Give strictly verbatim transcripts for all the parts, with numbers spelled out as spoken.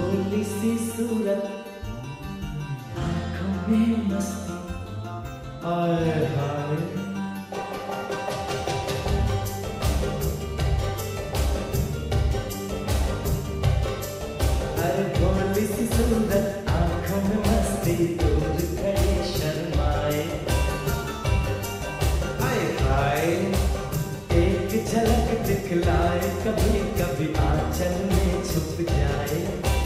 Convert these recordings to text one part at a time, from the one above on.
भोली सी सूरत, आंखों में मस्ती, आए हाय। अरे भोली सी सूरत, आंखों में मस्ती, दूर खड़े शर्माए, हाय हाय। एक झलक दिखलाए, कभी कभी आंचल में छुप जाए,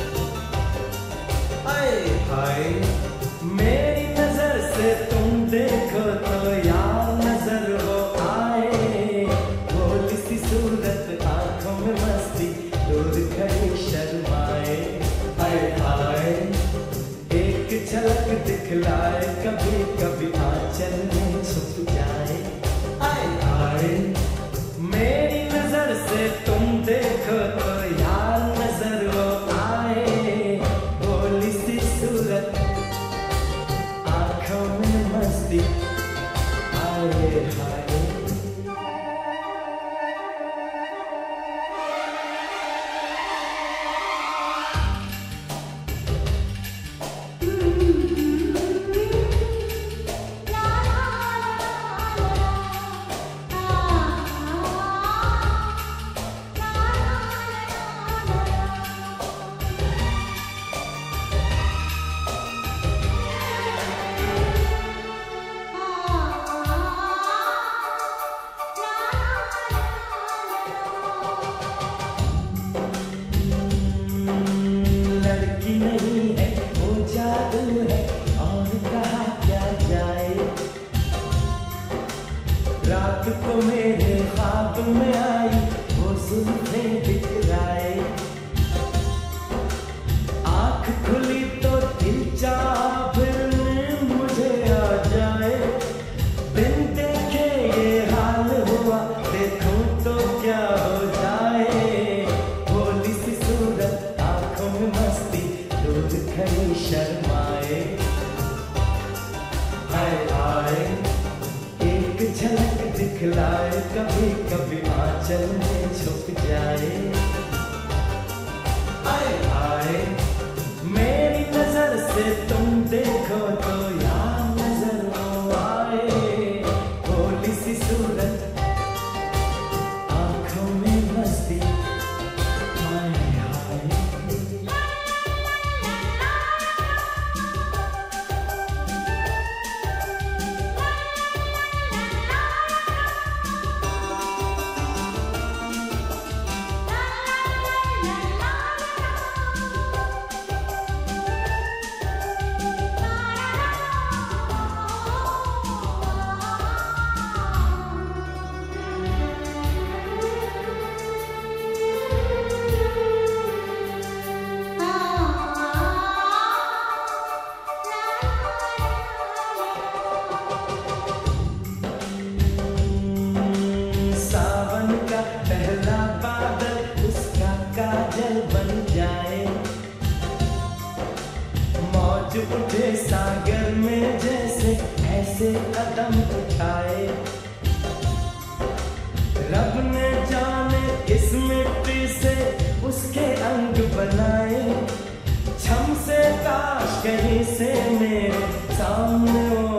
हाय हाय। मेरी नजर से तुम देखो तो यार नजर वो आए, भोली सी सूरत, आंखों में मस्ती, दूर खड़ी शर्माए, हाय हाय। एक झलक दिखलाए, कभी कभी आंचल में छुप जाए, हाय हाय। मेरी नजर से तुम देखो तो यार नजर वो आए, भोली सी सूरत, आंखों में मस्ती, आए हाय। नहीं है वो जादू है, और कहा क्या जाए। रात को मेरे ख्वाब में आई, वो जुल्फे बिखराए, आँख खुली तो दिल चाहा फिर मुझे आ जाए। बिन देखे ये हाल हुआ, देखूं तो क्या हो जाए, भोली सी सूरत, आंखों में मस्ती, दूर खड़ी शर्माए, हाय हाय। एक झलक दिखलाए, कभी कभी आंचल में छुप जाए, हाय हाय। मेरी नजर से तुम देखो तो यार नजर वो आए, भोली सी सूरत, आंखों में मस्ती, हाय हाय। पहला बादल उसका काजल बन जाए, मौज उठे सागर में जैसे ऐसे कदम उठाए। रब ने जाने किस मिट्टी से उसके अंग बनाए, छम से काश कहीं से मेरे सामने